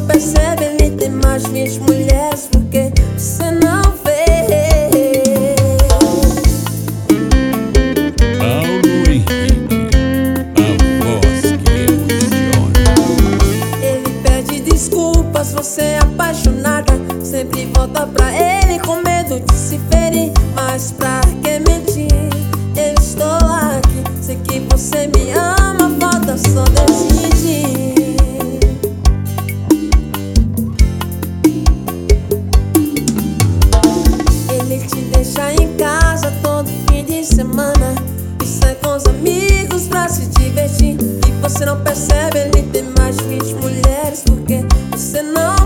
percebe, ele tem mais 20 mulheres, porque você não vê. Paulo Henrique, a voz que emociona. Ele pede desculpas, você é apaixonada, sempre volta pra ele com medo de se ferir. Mas pra que mentir? Eu estou aqui, sei que você me ama, falta só decidir. Ele te deixa em casa todo fim de semana e sai com os amigos pra se divertir. E você não percebe, ele tem mais de 20 mulheres, porque você não